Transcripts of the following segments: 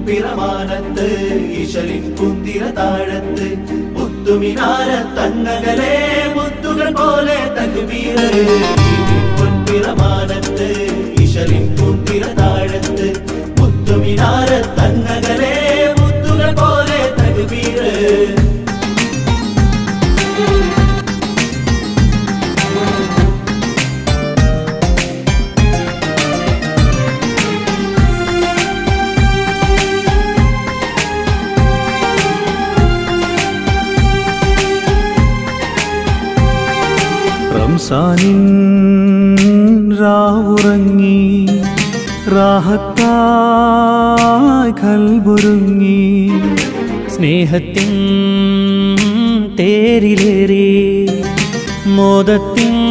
പിറമാനത്ത് ഇശലിൻ കുന്തിര താഴത്ത് മുത്തുമിനാര തങ്ങകലെ മുത്തുകൾ പോലെ തക്ബീർ പിറമാനത്ത് ഇശലിൻ കുന്തിര താഴത്ത് മുത്തുമിനാര തങ്ങകലെ മുത്തുകൾ പോലെ തക്ബീർ റംസാനിൻ രാവുറങ്ങി റാഹത്തായി കൽബൊരുങ്ങി സ്നേഹത്തിൻ തേരിലേറി മോദത്തിൻ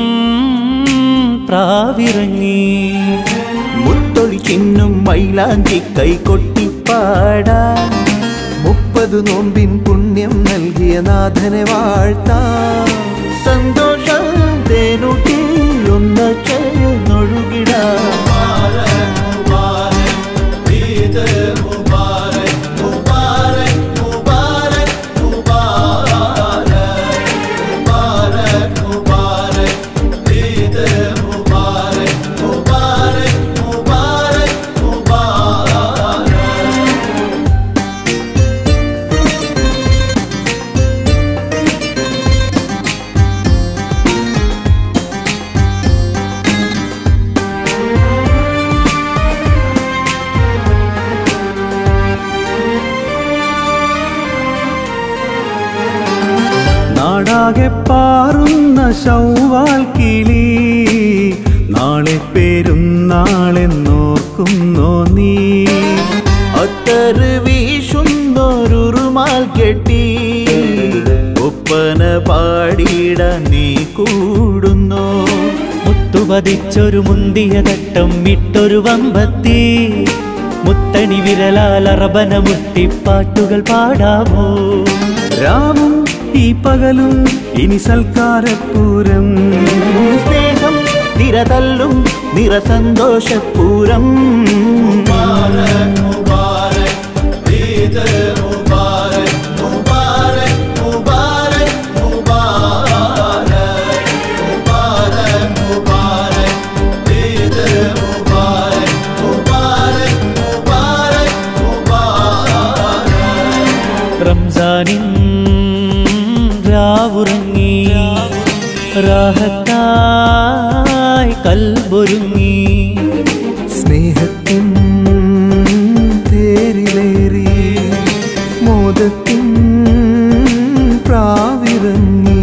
പ്രാവിറങ്ങി മുത്തൊളി ചിന്നും മൈലാഞ്ചി കൈകൊട്ടിപ്പാടാ 30 നോമ്പിൻ പുണ്യം നൽകിയ നാഥനെ വാഴ്ത്താം സന്തോഷം തേനൂട്ടി ഒന്ന് ചേർന്നൊഴുകിടാം നാടാകെ പാറുന്ന ശൗവാൽ കിളി നാളെ പെരുന്നാളെന്നോർക്കുന്നോ നീ അത്തറ് വീശുന്നൊരുമാൽ കെട്ടി ഒപ്പന പാടിയിടാൻ നീ കൂടുന്നു മുത്തുപതിച്ചൊരു മുന്തിയ തട്ടം ഇട്ടൊരു വമ്പത്തി മുത്തണി വിരലാൽ അറബന മുട്ടിപ്പാട്ടുകൾ പാടാമോ രാവും ഈ പകലും ഇനി സൽക്കാരപ്പൂരം സ്നേഹം തിരതല്ലും നിറസന്തോഷപ്പൂരം റംസാനിൻ രാവുറങ്ങി റാഹത്തായി കൽബൊരുങ്ങി സ്നേഹത്തിൻ തേരിലേറി മോദത്തിൻ പ്രാവിറങ്ങി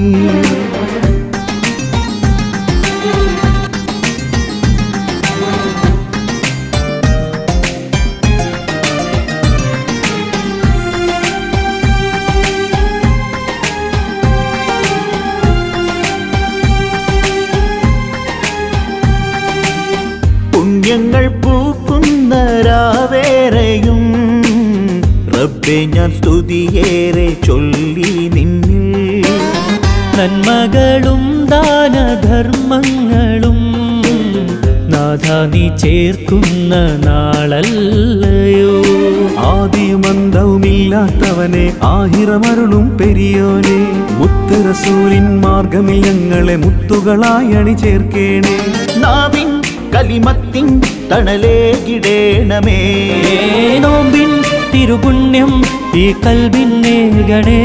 പുണ്യങ്ങൾ പൂക്കുന്ന രാവേറെയും റബ്ബേ ഞാൻ സ്തുതിയേറെ ചൊല്ലി നിന്നിൽ നന്മകളും ദാനധർമ്മങ്ങളും നാഥ നീ ചേർക്കുന്ന നാളല്ലയോ ആദിയുമന്തവുമില്ലാത്തവനെ ആഹിറമരുളും പെരിയോനെ മുത്ത് റസൂലിൻ മാർഗമിൽ ഞങ്ങളെ മുത്തുകളായി അണിചേർക്കേണേ നാവിൻ കലിമത്തിൻ തണലേകിടേണമേ നോമ്പിൻ തിരുപുണ്യം ഈ കൽബിന്നേകണേ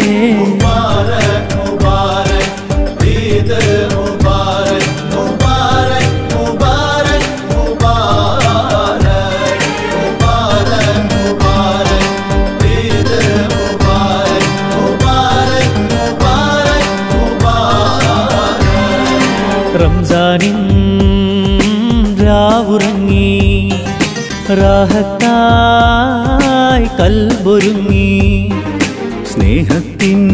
റംസാനിൻ രാവുറങ്ങി റാഹത്തായി കൽബൊരുങ്ങി സ്നേഹത്തിൻ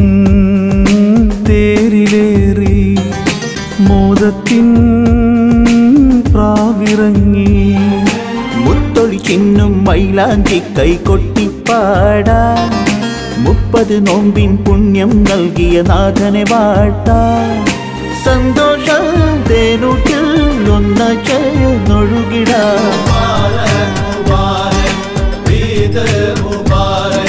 തേരിലേറി മോദത്തിൻ പ്രാവിറങ്ങി മുത്തൊളി ചിന്നും മൈലാഞ്ചി കൈകൊട്ടിപ്പാടാ 30 നോമ്പിൻ പുണ്യം നൽകിയ നാഥനെ വാഴ്ത്താം സന്തോഷം തേനൂട്ടിൽ ഒന്ന് ചേർന്നൊഴുകിടാം ഈദ് മുബാരക്